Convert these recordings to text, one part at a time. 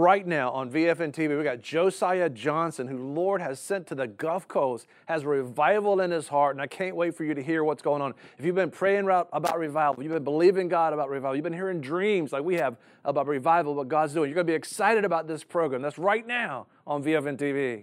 right now on VFN TV, we got Josiah Johnson, who Lord has sent to the Gulf Coast, has revival in his heart, and I can't wait for you to hear what's going on. If you've been praying about revival, you've been believing God about revival, you've been hearing dreams like we have about revival, what God's doing, you're going to be excited about this program. That's right now on VFN TV.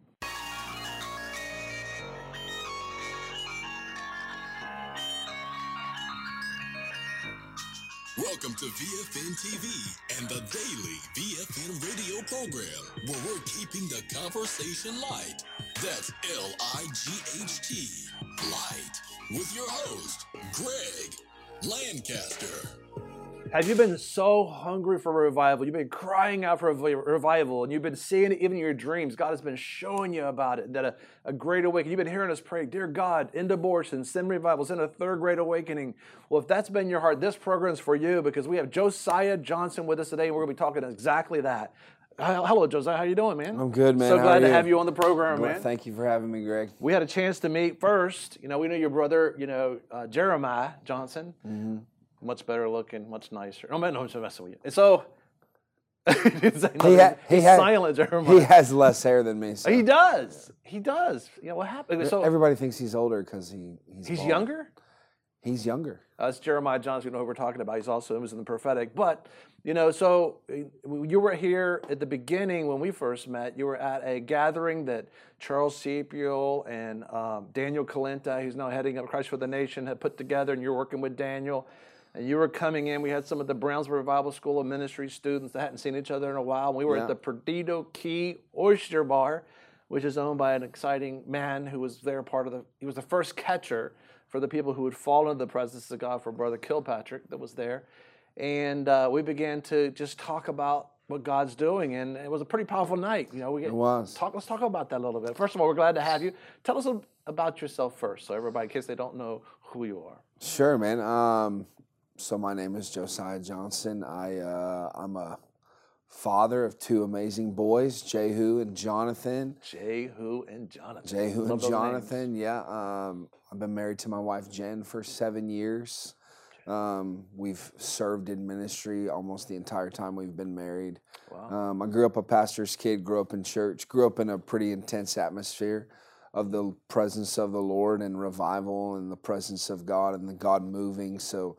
Welcome to VFN TV and the daily VFN radio program, where we're keeping the conversation light. That's L-I-G-H-T, light, with your host, Greg Lancaster. Have you been so hungry for revival? You've been crying out for revival, and you've been seeing it even in your dreams. God has been showing you about it, that a great awakening. You've been hearing us pray, dear God, end abortion, send revival, send a third great awakening. Well, if that's been your heart, this program is for you, because we have Josiah Johnson with us today, and we're going to be talking exactly that. Hello, Josiah. How you doing, man? I'm good, man. So glad to you? have you on the program, man. Thank you for having me, Greg. We had a chance to meet first. We knew your brother, Jeremiah Johnson. Mm-hmm. Much better looking, much nicer. No, I'm just messing with you. And so, silent Jeremiah. He has less hair than me. So. He does. What happened? So everybody thinks he's older because he's bald. Younger? He's younger. That's Jeremiah Johnson. You know who we're talking about. He's also in the prophetic. But, so you were here at the beginning when we first met. You were at a gathering that Charles Sepiel and Daniel Colenta, who's now heading up Christ for the Nation, had put together, and you're working with Daniel. And you were coming in. We had some of the Brownsville Revival School of Ministry students that hadn't seen each other in a while. We were at the Perdido Key Oyster Bar, which is owned by an exciting man who was there he was the first catcher for the people who had fallen into the presence of God, for Brother Kilpatrick that was there. And we began to just talk about what God's doing, and it was a pretty powerful night. It was. Let's talk about that a little bit. First of all, we're glad to have you. Tell us about yourself first, so everybody, in case they don't know who you are. Sure, man. So my name is Josiah Johnson. I'm a father of two amazing boys, Jehu and Jonathan. Jehu and Jonathan, yeah. I've been married to my wife, Jen, for 7 years. We've served in ministry almost the entire time we've been married. Wow. I grew up a pastor's kid, grew up in church, grew up in a pretty intense atmosphere of the presence of the Lord and revival and the presence of God and the God moving. So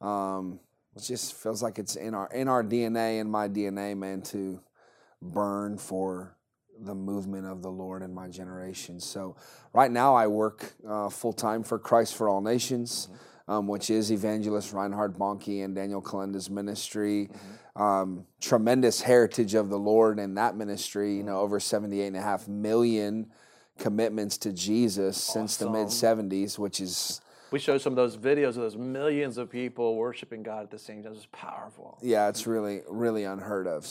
it just feels like it's in our DNA and my DNA, man, to burn for the movement of the Lord in my generation. So right now I work full-time for Christ for All Nations, which is Evangelist Reinhard Bonnke and Daniel Colenda's ministry. Tremendous heritage of the Lord in that ministry, over 78.5 million commitments to Jesus since the mid-'70s, which is... We showed some of those videos of those millions of people worshiping God at the same time. It was powerful. Yeah, it's really, really unheard of.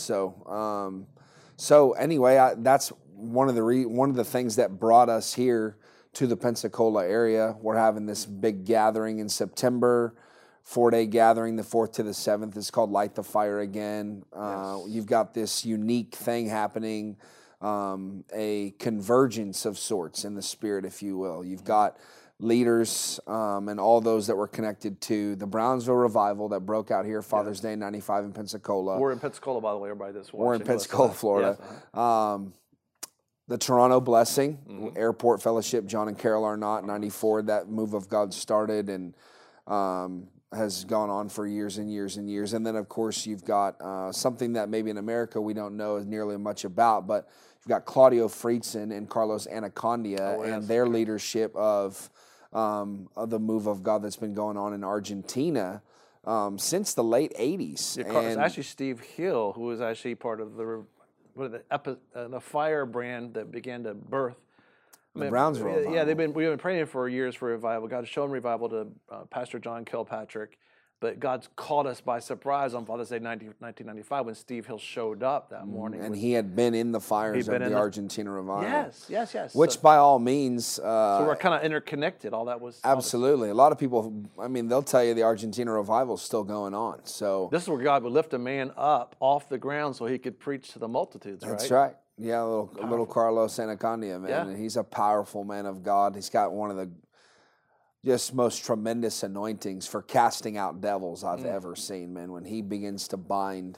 So anyway, that's one of the things that brought us here to the Pensacola area. We're having this big gathering in September, 4-day gathering, the 4th to the 7th. It's called Light the Fire Again. Yes. You've got this unique thing happening, a convergence of sorts in the spirit, if you will. You've got leaders and all those that were connected to the Brownsville revival that broke out here Father's Day 95 in Pensacola. We're in Pensacola, by the way, everybody that's watching. We're in Pensacola, Florida. Yes. The Toronto Blessing, Airport Fellowship, John and Carol Arnott, 94, that move of God started and has gone on for years and years and years. And then, of course, you've got something that maybe in America we don't know nearly much about, but you've got Claudio Friedson and Carlos Anacondia and their leadership of the move of God that's been going on in Argentina since the late 80s. Yeah, it's actually Steve Hill, who was actually part of the fire brand that began to birth the Brownsville revival. Yeah, we've been praying for years for revival. God has shown revival to Pastor John Kilpatrick. But God's caught us by surprise on Father's Day 1995 when Steve Hill showed up that morning. And he had been in the fires of the Argentina revival. Yes. Which by all means... so we're kind of interconnected. All that was... Absolutely. A lot of people, they'll tell you the Argentina revival is still going on. So this is where God would lift a man up off the ground so he could preach to the multitudes, right? That's right. Yeah, a little Carlos Anacondia, man. Yeah. And he's a powerful man of God. He's got one of the just most tremendous anointings for casting out devils I've ever seen, man. When he begins to bind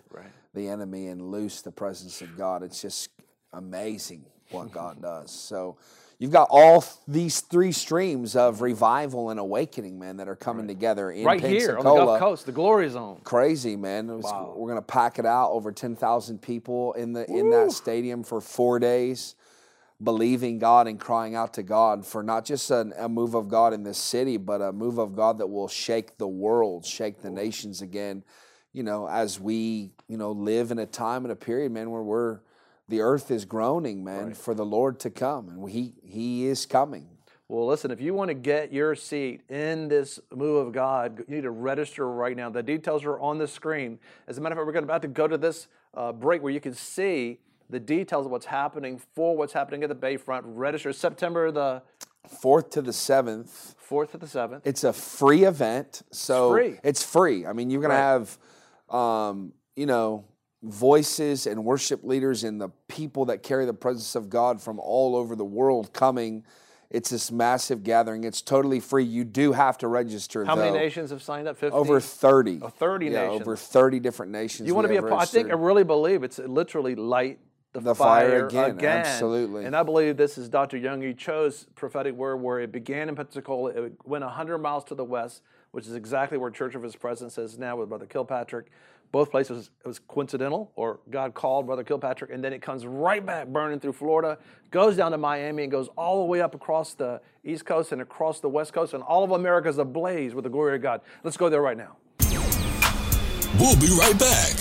the enemy and loose the presence of God. It's just amazing what God does. So you've got all these three streams of revival and awakening, man, that are coming together in right Pensacola. here on the Gulf Coast, the Glory Zone. Crazy, man. Wow. We're going to pack it out. Over 10,000 people in that stadium for 4 days, believing God and crying out to God for not just a move of God in this city, but a move of God that will shake the world, shake the nations again, as we, live in a time and a period, man, where the earth is groaning, man, for the Lord to come, and He is coming. Well, listen, if you want to get your seat in this move of God, you need to register right now. The details are on the screen. As a matter of fact, we're about to go to this break where you can see the details of what's happening at the Bayfront. Register September the 4th to the 7th. 4th to the 7th. It's a free event. So it's free. I mean, you're going to have, voices and worship leaders and the people that carry the presence of God from all over the world coming. It's this massive gathering. It's totally free. You do have to register. How many nations have signed up? 50? Over 30. 30 nations. Over 30 different nations. You want to be a part? I really believe it's literally light the fire again. Absolutely. And I believe this is Dr. Young. He chose prophetic word where it began in Pensacola. It went 100 miles to the west, which is exactly where Church of His Presence is now with Brother Kilpatrick. Both places, it was coincidental, or God called Brother Kilpatrick, and then it comes right back burning through Florida, goes down to Miami, and goes all the way up across the East Coast and across the West Coast, and all of America is ablaze with the glory of God. Let's go there right now. We'll be right back.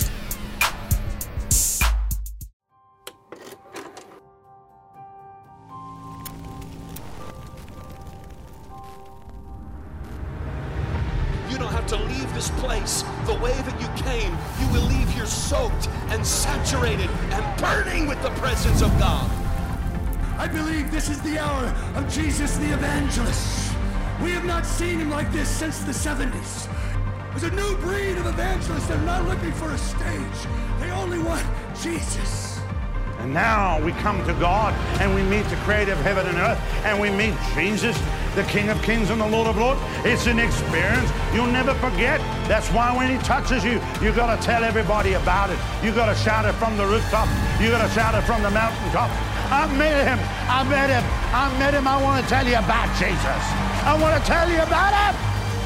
To leave this place the way that you came. You will leave here soaked and saturated and burning with the presence of God. I believe this is the hour of Jesus the evangelist. We have not seen him like this since the 70s. There's a new breed of evangelists that are not looking for a stage. They only want Jesus. And now we come to God and we meet the creator of heaven and earth, and we meet Jesus, the King of Kings and the Lord of Lords. It's an experience you'll never forget. That's why when He touches you, you got to tell everybody about it. You got to shout it from the rooftop. You got to shout it from the mountaintop. I met him. I met him. I met him. I want to tell you about Jesus. I want to tell you about him.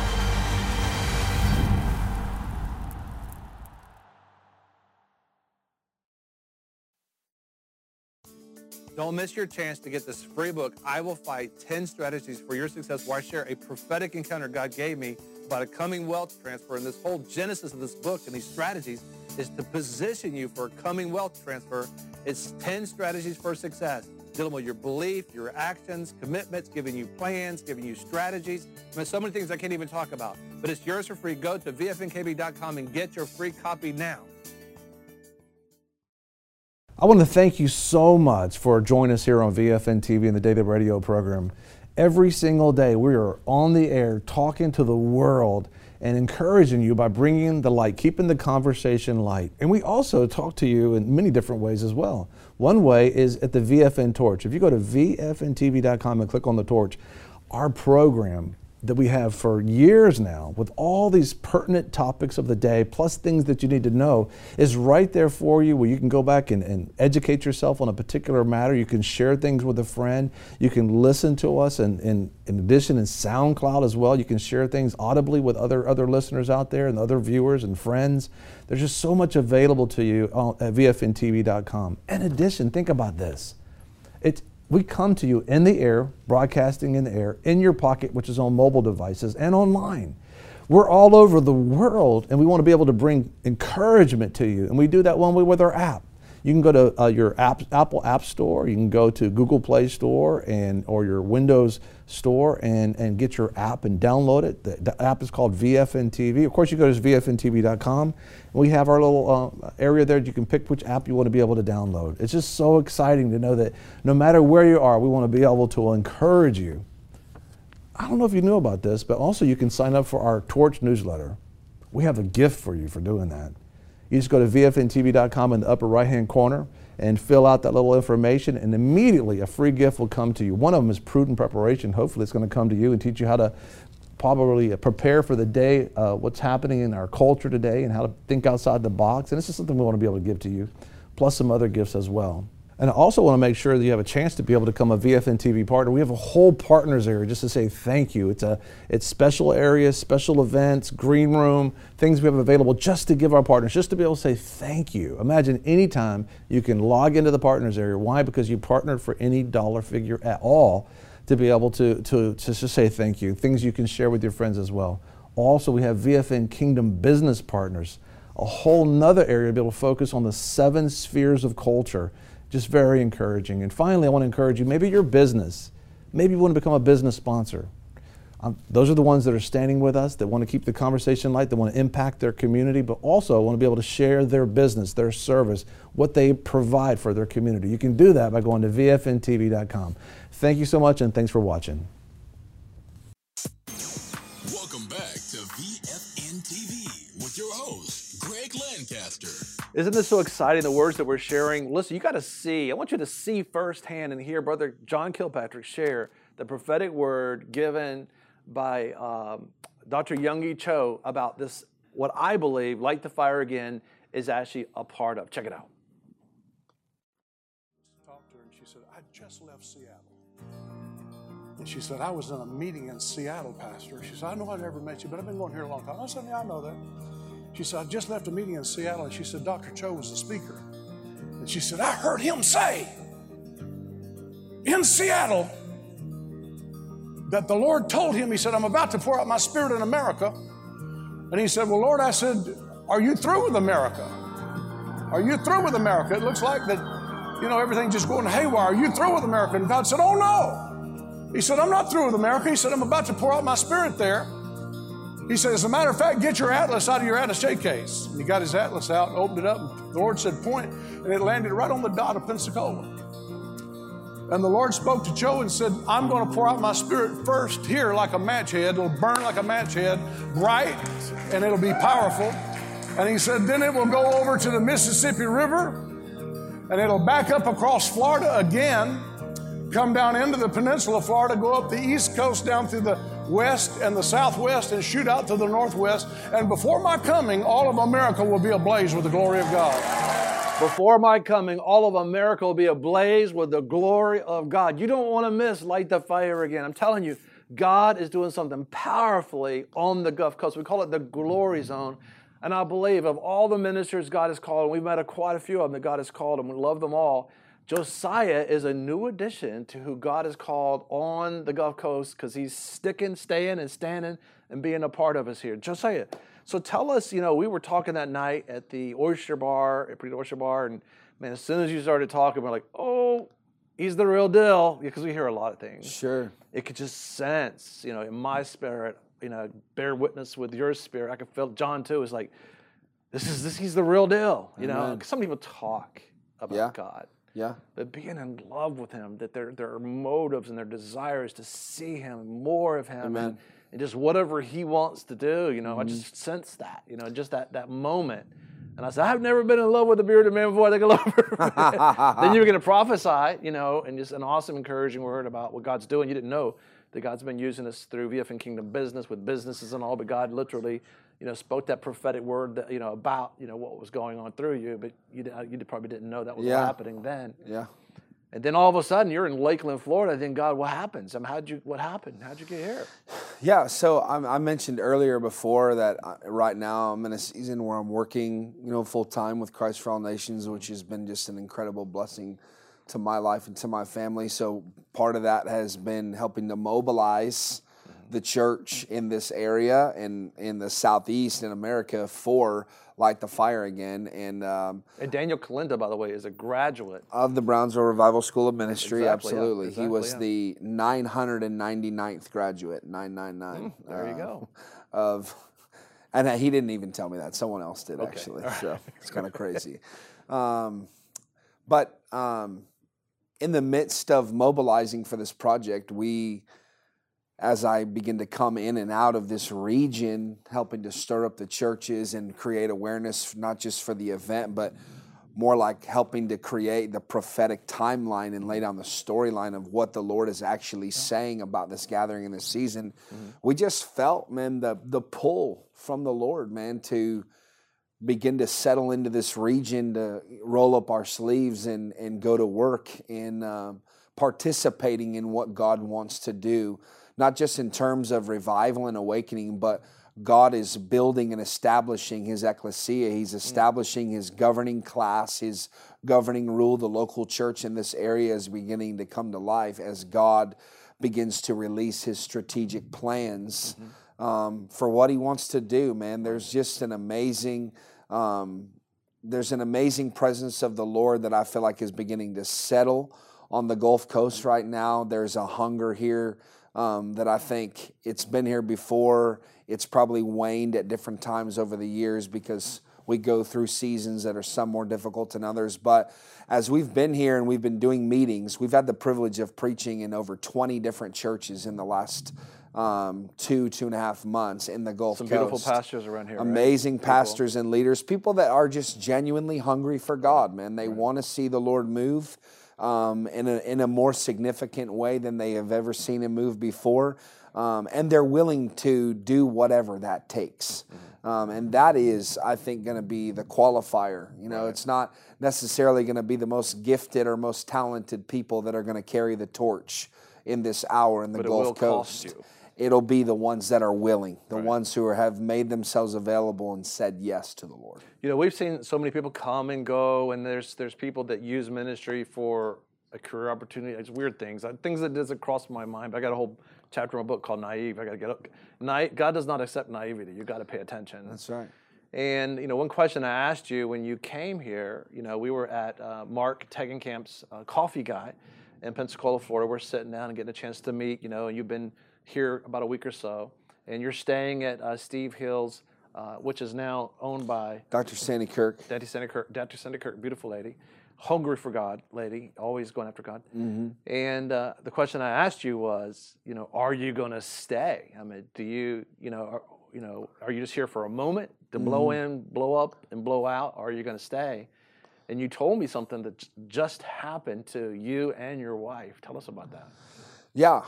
Don't miss your chance to get this free book, I Will Fight 10 Strategies for Your Success, where I share a prophetic encounter God gave me about a coming wealth transfer. And this whole genesis of this book and these strategies is to position you for a coming wealth transfer. It's 10 strategies for success, dealing with your belief, your actions, commitments, giving you plans, giving you strategies. I mean, so many things I can't even talk about. But it's yours for free. Go to vfnkb.com and get your free copy now. I want to thank you so much for joining us here on VFN TV and the Daily Radio program. Every single day we are on the air talking to the world and encouraging you by bringing the light, keeping the conversation light. And we also talk to you in many different ways as well. One way is at the VFN Torch. If you go to vfntv.com and click on the torch, our program that we have for years now with all these pertinent topics of the day, plus things that you need to know, is right there for you, where you can go back and educate yourself on a particular matter. You can share things with a friend. You can listen to us, and in addition in SoundCloud as well. You can share things audibly with other listeners out there and other viewers and friends. There's just so much available to you at vfntv.com. In addition, think about this. We come to you in the air, broadcasting in the air, in your pocket, which is on mobile devices, and online. We're all over the world, and we want to be able to bring encouragement to you. And we do that one way with our app. You can go to your Apple App Store. You can go to Google Play Store or your Windows Store and get your app and download it. The app is called VFN TV. Of course, you go to vfntv.com. And we have our little area there. You can pick which app you want to be able to download. It's just so exciting to know that no matter where you are, we want to be able to encourage you. I don't know if you knew about this, but also you can sign up for our Torch newsletter. We have a gift for you for doing that. You just go to vfntv.com in the upper right-hand corner and fill out that little information, and immediately a free gift will come to you. One of them is Prudent Preparation. Hopefully it's going to come to you and teach you how to probably prepare for the day, what's happening in our culture today and how to think outside the box. And this is something we want to be able to give to you, plus some other gifts as well. And I also want to make sure that you have a chance to be able to become a VFN TV partner. We have a whole partners area just to say thank you. It's special areas, special events, green room, things we have available just to give our partners, just to be able to say thank you. Imagine anytime you can log into the partners area. Why? Because you partnered for any dollar figure at all to be able to just say thank you. Things you can share with your friends as well. Also, we have VFN Kingdom Business Partners, a whole nother area to be able to focus on the 7 spheres of culture. Just very encouraging. And finally, I want to encourage you, maybe your business, maybe you want to become a business sponsor. Those are the ones that are standing with us, that want to keep the conversation light, that want to impact their community, but also want to be able to share their business, their service, what they provide for their community. You can do that by going to vfntv.com. Thank you so much, and thanks for watching. Welcome back to VFN TV with your host, Greg Lancaster. Isn't this so exciting, the words that we're sharing? Listen, you got to see. I want you to see firsthand and hear Brother John Kilpatrick share the prophetic word given by Dr. Youngie Cho about this, what I believe, Light the Fire Again, is actually a part of. Check it out. I talked to her and she said, I just left Seattle. And she said, I was in a meeting in Seattle, Pastor. She said, I know I never met you, but I've been going here a long time. I said, yeah, I know that. She said, I just left a meeting in Seattle, and she said, Dr. Cho was the speaker. And she said, I heard him say in Seattle that the Lord told him, he said, I'm about to pour out my spirit in America. And he said, well, Lord, I said, are you through with America? Are you through with America? It looks like that, you know, everything's just going haywire. Are you through with America? And God said, oh, no. He said, I'm not through with America. He said, I'm about to pour out my spirit there. He said, as a matter of fact, get your atlas out of your attaché case. And he got his atlas out, opened it up, and the Lord said, point, and it landed right on the dot of Pensacola. And the Lord spoke to Joe and said, I'm going to pour out my spirit first here like a match head. It'll burn like a match head, bright, and it'll be powerful. And he said, then it will go over to the Mississippi River, and it'll back up across Florida again, come down into the peninsula of Florida, go up the east coast down through the west and the southwest and shoot out to the northwest. And before my coming, all of America will be ablaze with the glory of God. Before my coming, all of America will be ablaze with the glory of God. You don't want to miss Light the Fire Again. I'm telling you, God is doing something powerfully on the Gulf Coast. We call it the glory zone. And I believe of all the ministers God has called, and we've met quite a few of them that God has called, and we love them all, Josiah is a new addition to who God has called on the Gulf Coast because he's sticking, staying, and standing and being a part of us here. Josiah, so tell us, you know, we were talking that night at the Oyster Bar, and man, as soon as you started talking, we're like, oh, he's the real deal, because we hear a lot of things. Sure. It could just sense, you know, in my spirit, you know, bear witness with your spirit. I could feel John too. Is like, he's the real deal, you know. Some people talk about God. Yeah. But being in love with him, that their motives and their desires to see him, more of him, and just whatever he wants to do, you know, I just sense that, you know, just that moment. And I said, I've never been in love with a bearded man before. I think I love her. Then you were going to prophesy, you know, and just an awesome, encouraging word about what God's doing. You didn't know that God's been using us through VFN Kingdom Business with businesses and all, but God literally, you know, spoke that prophetic word that, you know, about, you know, what was going on through you, but you probably didn't know that was happening then. Yeah. And then all of a sudden you're in Lakeland, Florida. Then God, what happens? I mean, what happened? How'd you get here? Yeah. So I mentioned earlier before that right now I'm in a season where I'm working, you know, full time with Christ for All Nations, which has been just an incredible blessing to my life and to my family. So part of that has been helping to mobilize the church in this area and in the Southeast in America for Light the Fire Again. And Daniel Kalinda, by the way, is a graduate of the Brownsville Revival School of Ministry. Exactly, Absolutely. yeah. Exactly, he was the 999th graduate, 999. There you go. And he didn't even tell me that. Someone else did, actually. Right. So it's kind of crazy. But in the midst of mobilizing for this project, as I begin to come in and out of this region, helping to stir up the churches and create awareness, not just for the event, but more like helping to create the prophetic timeline and lay down the storyline of what the Lord is actually saying about this gathering in this season. We just felt, man, the pull from the Lord, man, to begin to settle into this region, to roll up our sleeves and go to work in participating in what God wants to do, not just in terms of revival and awakening, but God is building and establishing His ecclesia. He's establishing His governing class, His governing rule. The local church in this area is beginning to come to life as God begins to release His strategic plans for what He wants to do, man. There's just an amazing presence of the Lord that I feel like is beginning to settle on the Gulf Coast right now. There's a hunger here that I think it's been here before. It's probably waned at different times over the years because we go through seasons that are some more difficult than others. But as we've been here and we've been doing meetings, we've had the privilege of preaching in over 20 different churches in the last 2.5 months in the Gulf Coast. Some beautiful pastors around here. Amazing pastors and leaders, people that are just genuinely hungry for God, man. They want to see the Lord move in a more significant way than they have ever seen Him move before. And they're willing to do whatever that takes. And that is, I think, going to be the qualifier. You know, it's not necessarily going to be the most gifted or most talented people that are going to carry the torch in this hour in the Gulf Coast. It'll be the ones that are willing, the ones who have made themselves available and said yes to the Lord. You know, we've seen so many people come and go, and there's people that use ministry for a career opportunity. It's weird things that doesn't cross my mind. But I got a whole chapter in my book called Naive. I got to get up. God does not accept naivety. You got to pay attention. That's right. And you know, one question I asked you when you came here, you know, we were at Mark Tegenkamp's Coffee Guy in Pensacola, Florida. We're sitting down and getting a chance to meet. You know, and you've been here about a week or so, and you're staying at Steve Hill's, which is now owned by Dr. Sandy Kirk. Dr. Sandy Kirk, beautiful lady, hungry for God lady, always going after God. And the question I asked you was, you know, are you going to stay? I mean, do you, are you just here for a moment to blow in, blow up, and blow out, or are you going to stay? And you told me something that just happened to you and your wife. Tell us about that. Yeah.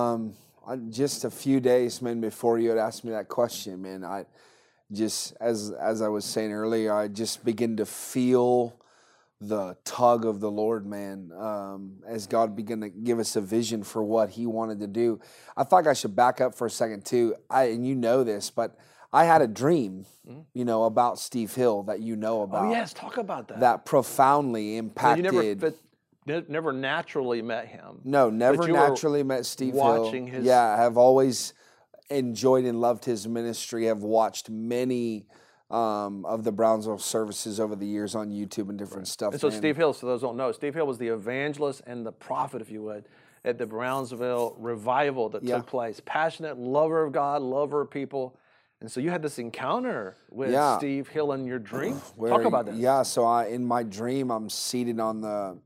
Just a few days, man, before you had asked me that question, man, I just, as I was saying earlier, I just begin to feel the tug of the Lord, man, as God began to give us a vision for what He wanted to do. I thought I should back up for a second, too. And you know this, but I had a dream, you know, about Steve Hill that you know about. Oh, yes, talk about that. That profoundly impacted. You never naturally met him. No, never naturally met Steve Hill. I have always enjoyed and loved his ministry. I've watched many of the Brownsville services over the years on YouTube and different stuff. And so Steve Hill, so those who don't know, Steve Hill was the evangelist and the prophet, if you would, at the Brownsville revival that took place. Passionate, lover of God, lover of people. And so you had this encounter with Steve Hill in your dream. Talk about that. Yeah, so in my dream, I'm seated on the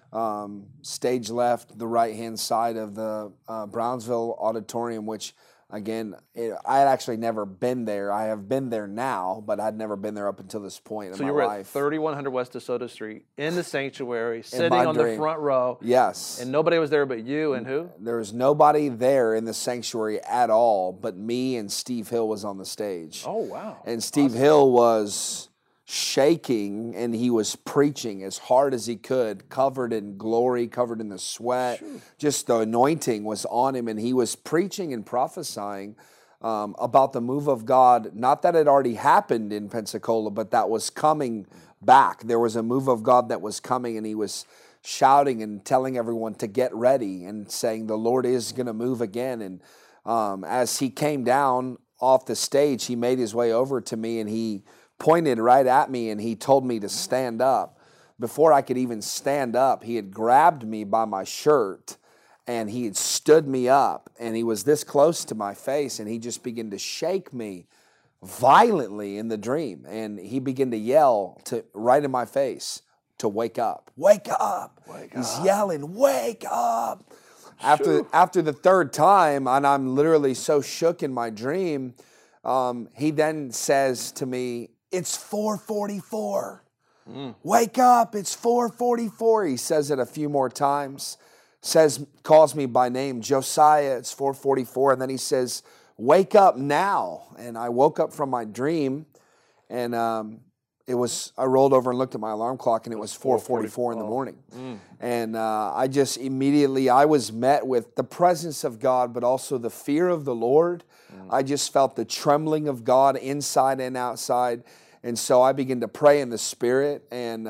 stage left, the right-hand side of the Brownsville auditorium, which, again, I had actually never been there. I have been there now, but I'd never been there up until this point in my life. So you were at 3100 West DeSoto Street in the sanctuary, sitting on the front row. Yes. And nobody was there but you and who? There was nobody there in the sanctuary at all, but me and Steve Hill was on the stage. Oh, wow. And Steve Hill was shaking, and he was preaching as hard as he could, covered in glory, covered in the sweat. Just the anointing was on him, and he was preaching and prophesying about the move of God, not that it already happened in Pensacola, but that was coming back. There was a move of God that was coming, and he was shouting and telling everyone to get ready and saying the Lord is going to move again. And as he came down off the stage, he made his way over to me, and he pointed right at me, and he told me to stand up. Before I could even stand up, he had grabbed me by my shirt, and he had stood me up, and he was this close to my face, and he just began to shake me violently in the dream, and he began to yell right in my face to wake up. Wake up! He's yelling, wake up! After the third time, and I'm literally so shook in my dream, he then says to me, it's 4:44. Wake up, it's 4:44. He says it a few more times. Calls me by name, Josiah, it's 4:44. And then he says, wake up now. And I woke up from my dream, and I rolled over and looked at my alarm clock, and it was 4:44 in the morning. And I just immediately, I was met with the presence of God, but also the fear of the Lord. I just felt the trembling of God inside and outside. And so I began to pray in the Spirit, and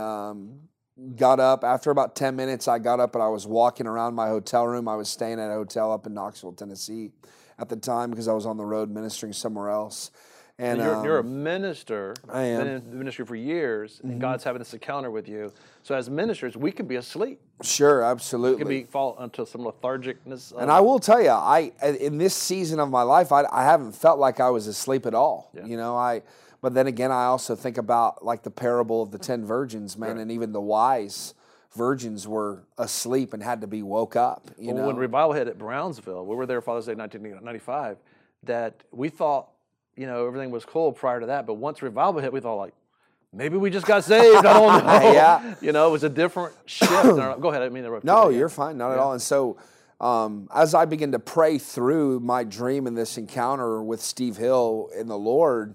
got up. After about 10 minutes, I got up and I was walking around my hotel room. I was staying at a hotel up in Knoxville, Tennessee at the time, because I was on the road ministering somewhere else. And you're a minister. I am. Been in the ministry for years, and God's having this encounter with you. So as ministers, we can be asleep. Sure, absolutely. We can fall into some lethargicness. And I will tell you, in this season of my life, I haven't felt like I was asleep at all. Yeah. You know, but then again, I also think about like the parable of the 10 virgins, man, and even the wise virgins were asleep and had to be woke up. You know? When revival hit at Brownsville, we were there Father's Day 1995, that we thought, everything was cool prior to that. But once revival hit, we thought, like, maybe we just got saved. I don't know. Yeah. It was a different shift. Go ahead. I didn't mean to interrupt you. No, you're fine. Not at all. And so as I began to pray through my dream and this encounter with Steve Hill in the Lord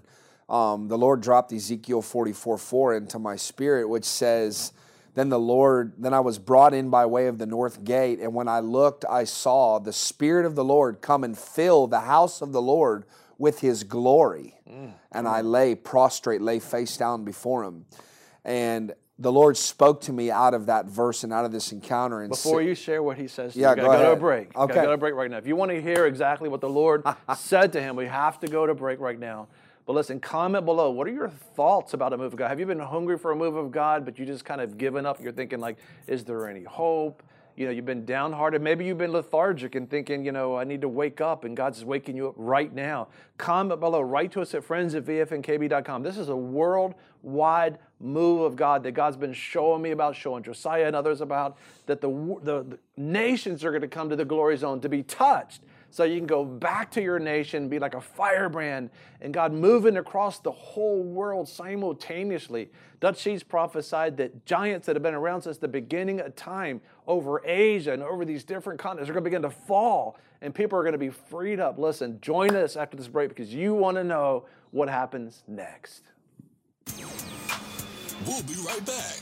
dropped Ezekiel 44:4 into my spirit, which says, Then I was brought in by way of the north gate, and when I looked, I saw the Spirit of the Lord come and fill the house of the Lord with His glory. And I lay prostrate, lay face down before Him. And the Lord spoke to me out of that verse and out of this encounter. And Before you share what He says to you, Yeah, you got to go go to a ahead. break. Okay. Got to go to a break right now. If you want to hear exactly what the Lord said to him, we have to go to break right now. But listen, comment below. What are your thoughts about a move of God? Have you been hungry for a move of God, but you just kind of given up? You're thinking like, is there any hope? You've been downhearted. Maybe you've been lethargic and thinking, I need to wake up, and God's waking you up right now. Comment below. Write to us at friends@vfnkb.com. This is a worldwide move of God that God's been showing me about, showing Josiah and others about, that the nations are going to come to the glory zone to be touched. So you can go back to your nation, be like a firebrand, and God moving across the whole world simultaneously. Dutch Sheets prophesied that giants that have been around since the beginning of time over Asia and over these different continents are going to begin to fall, and people are going to be freed up. Listen, join us after this break because you want to know what happens next. We'll be right back.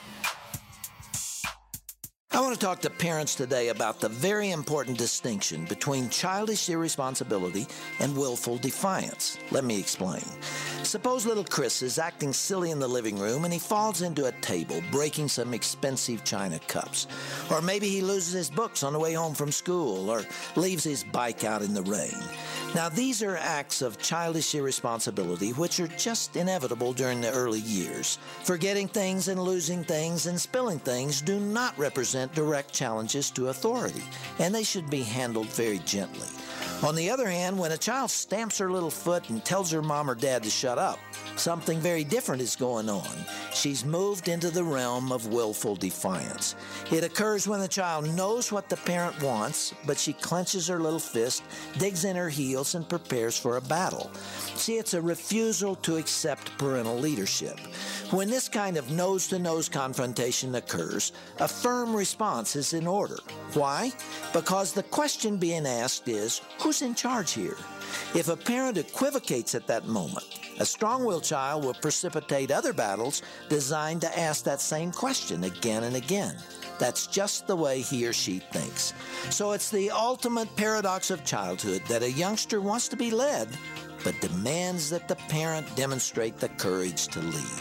I want to talk to parents today about the very important distinction between childish irresponsibility and willful defiance. Let me explain. Suppose little Chris is acting silly in the living room and he falls into a table, breaking some expensive china cups. Or maybe he loses his books on the way home from school or leaves his bike out in the rain. Now, these are acts of childish irresponsibility which are just inevitable during the early years. Forgetting things and losing things and spilling things do not represent direct challenges to authority, and they should be handled very gently. On the other hand, when a child stamps her little foot and tells her mom or dad to shut up, something very different is going on. She's moved into the realm of willful defiance. It occurs when the child knows what the parent wants, but she clenches her little fist, digs in her heels, and prepares for a battle. See, it's a refusal to accept parental leadership. When this kind of nose-to-nose confrontation occurs, a firm response is in order. Why? Because the question being asked is, who's in charge here? If a parent equivocates at that moment, a strong-willed child will precipitate other battles designed to ask that same question again and again. That's just the way he or she thinks. So it's the ultimate paradox of childhood that a youngster wants to be led, but demands that the parent demonstrate the courage to lead.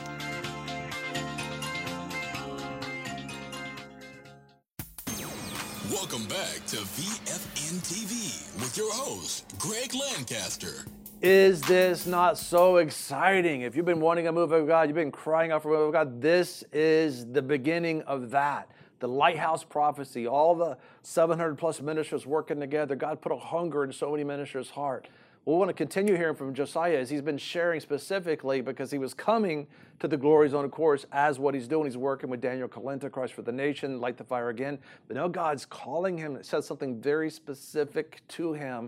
Welcome back to VFN TV with your host, Greg Lancaster. Is this not so exciting? If you've been wanting a move of God, you've been crying out for a move of God, this is the beginning of that. The lighthouse prophecy, all the 700 plus ministers working together. God put a hunger in so many ministers' heart. We want to continue hearing from Josiah as he's been sharing specifically because he was coming to the glory zone, of course, as what he's doing. He's working with Daniel Colenta, Christ for the Nation, Light the Fire Again. But now God's calling him. It says something very specific to him.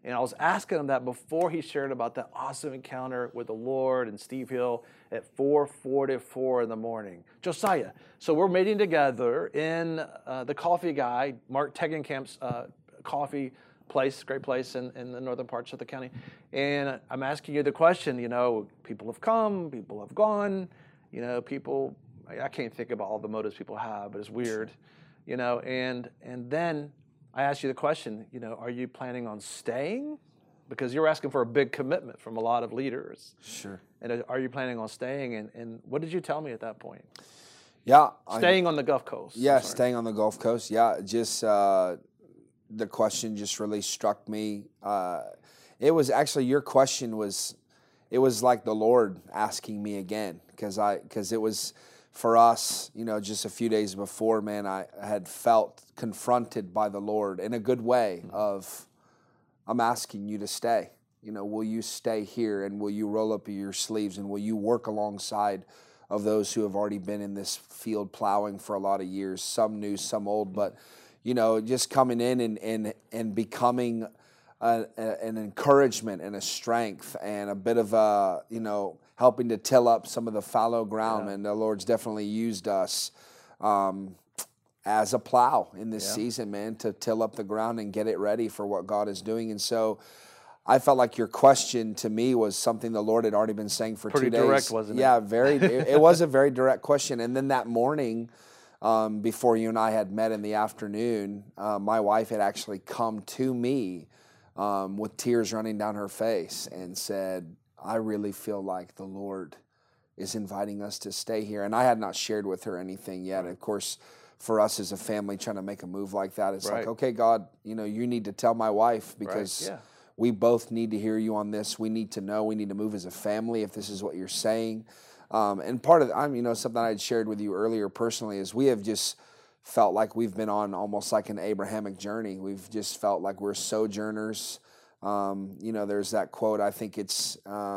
And I was asking him that before he shared about that awesome encounter with the Lord and Steve Hill at 4:44 in the morning. Josiah, so we're meeting together in the Coffee Guy, Mark Tegenkamp's coffee place, great place in the northern parts of the county. And I'm asking you the question, you know, people have come, people have gone, you know, people, I can't think about all the motives people have, but it's weird, you know, and then I asked you the question, you know, are you planning on staying? Because you're asking for a big commitment from a lot of leaders. Sure. And are you planning on staying? And what did you tell me at that point? Yeah. Staying on the Gulf Coast. Yeah, staying on the Gulf Coast. Yeah, just the question just really struck me. It was actually, your question was, it was like the Lord asking me again, because it was, for us, you know, just a few days before, man, I had felt confronted by the Lord in a good way of, I'm asking you to stay. You know, will you stay here, and will you roll up your sleeves, and will you work alongside of those who have already been in this field plowing for a lot of years, some new, some old, but, you know, just coming in and becoming an encouragement and a strength and a bit of a, you know, helping to till up some of the fallow ground. Yeah. And the Lord's definitely used us as a plow in this season, man, to till up the ground and get it ready for what God is doing. And so I felt like your question to me was something the Lord had already been saying for 2 days. Pretty direct, wasn't it? Yeah, it was a very direct question. And then that morning, before you and I had met in the afternoon, my wife had actually come to me with tears running down her face and said, I really feel like the Lord is inviting us to stay here. And I had not shared with her anything yet. Of course, for us as a family trying to make a move like that, it's like, okay, God, you know, you need to tell my wife, because we both need to hear you on this. We need to know. We need to move as a family if this is what you're saying. And part of, you know, something I had shared with you earlier personally is we have just felt like we've been on almost like an Abrahamic journey. We've just felt like we're sojourners. You know, there's that quote, I think it's,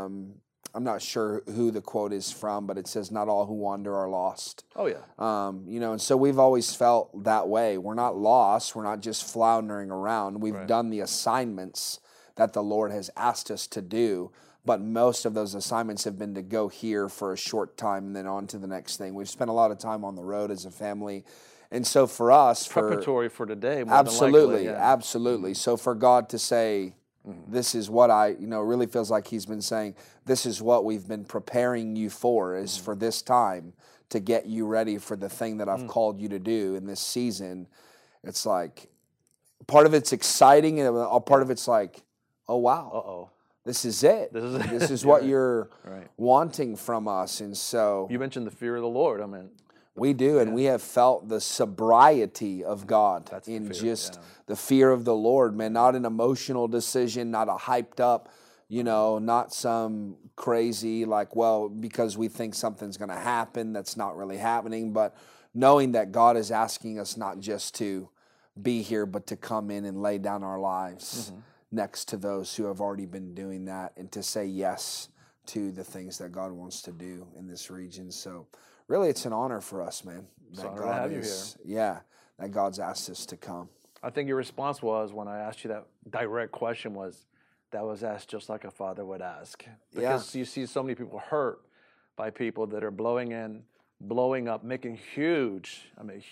I'm not sure who the quote is from, but it says, not all who wander are lost. Oh, yeah. You know, and so we've always felt that way. We're not lost. We're not just floundering around. We've done the assignments that the Lord has asked us to do, but most of those assignments have been to go here for a short time and then on to the next thing. We've spent a lot of time on the road as a family. And so for us, preparatory for today, more absolutely, than likely, absolutely. So for God to say, this is what I, you know, really feels like He's been saying, this is what we've been preparing you for, is for this time to get you ready for the thing that I've called you to do in this season. It's like, part of it's exciting, and a part of it's like, oh, wow. This is it. This is what you're wanting from us. And so, you mentioned the fear of the Lord. I mean, we do, and we have felt the sobriety of God in the fear of the Lord, man. Not an emotional decision, not a hyped up, you know, not some crazy, like, well, because we think something's going to happen that's not really happening, but knowing that God is asking us not just to be here, but to come in and lay down our lives next to those who have already been doing that, and to say yes to the things that God wants to do in this region. So really, it's an honor for us, man. That God is, that God's asked us to come. I think your response was, when I asked you that direct question, was that was asked just like a father would ask. Because you see so many people hurt by people that are blowing up, making huge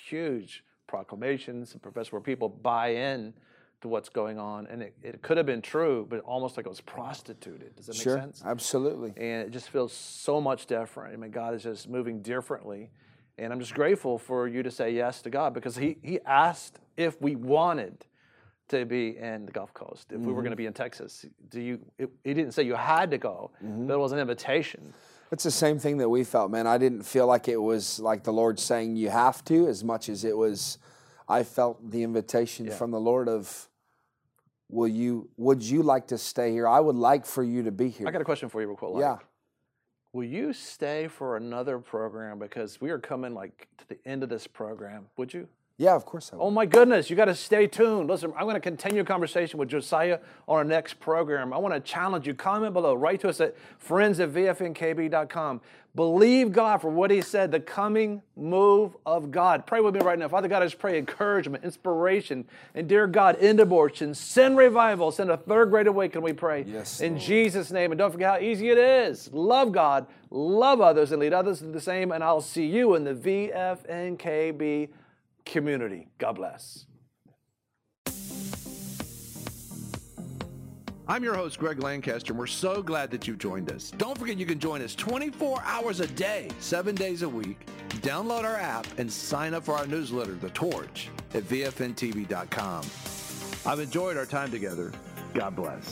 proclamations and profess where people buy in to what's going on, and it could have been true, but almost like it was prostituted. Does that make sense? Sure, absolutely. And it just feels so much different. I mean, God is just moving differently, and I'm just grateful for you to say yes to God, because He asked if we wanted to be in the Gulf Coast, if we were going to be in Texas. He didn't say you had to go, but it was an invitation. It's the same thing that we felt, man. I didn't feel like it was like the Lord saying you have to, as much as it was, I felt the invitation from the Lord of, would you like to stay here? I would like for you to be here. I got a question for you real quick. Yeah. Will you stay for another program? Because we are coming to the end of this program. Would you? Yeah, of course I will. Oh my goodness, you got to stay tuned. Listen, I'm going to continue a conversation with Josiah on our next program. I want to challenge you. Comment below. Write to us at friends@vfnkb.com. Believe God for what he said, the coming move of God. Pray with me right now. Father God, I just pray encouragement, inspiration, and dear God, end abortion, send revival, send a third great awakening, we pray. Yes, in Lord. Jesus' name. And don't forget how easy it is. Love God, love others, and lead others to do the same. And I'll see you in the VFNKB community. God bless. I'm your host, Greg Lancaster, and we're so glad that you've joined us. Don't forget you can join us 24 hours a day, 7 days a week. Download our app and sign up for our newsletter, The Torch, at VFNTV.com. I've enjoyed our time together. God bless.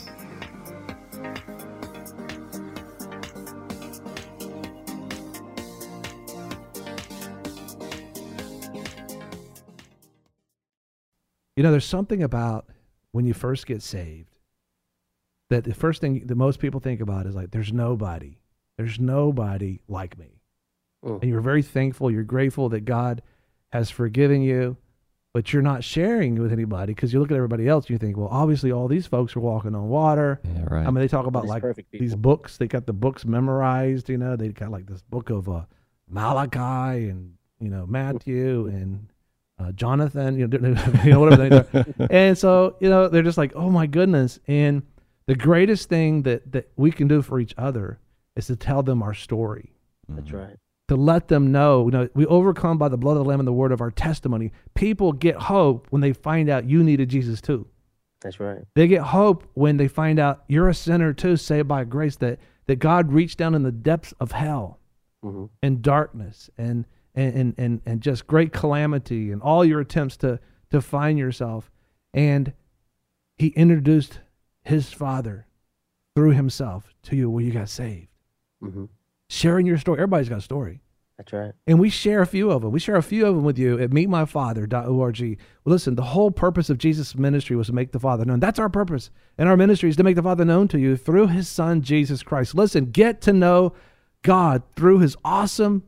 You know, there's something about when you first get saved that the first thing that most people think about is like, there's nobody like me. And you're very thankful, you're grateful that God has forgiven you, but you're not sharing with anybody because you look at everybody else and you think, well, obviously all these folks are walking on water. Yeah, right. I mean, they talk about like these books, they got the books memorized, you know, they got like this book of Malachi and, you know, Matthew and Jonathan, you know, whatever they do. And so, you know, they're just like, oh my goodness. And the greatest thing that we can do for each other is to tell them our story. That's right. To let them know, you know, we overcome by the blood of the Lamb and the word of our testimony. People get hope when they find out you needed Jesus too. That's right. They get hope when they find out you're a sinner too, saved by grace, that God reached down in the depths of hell and darkness and just great calamity and all your attempts to find yourself. And he introduced his Father through himself to you where you got saved. Sharing your story. Everybody's got a story. That's right. And we share a few of them. We share a few of them with you at meetmyfather.org. Well, listen, the whole purpose of Jesus' ministry was to make the Father known. That's our purpose. And our ministry is to make the Father known to you through his Son, Jesus Christ. Listen, get to know God through his awesome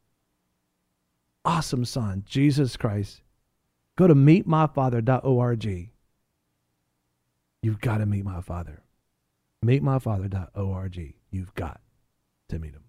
Son, Jesus Christ. Go to meetmyfather.org. You've got to meet my Father. Meetmyfather.org. You've got to meet him.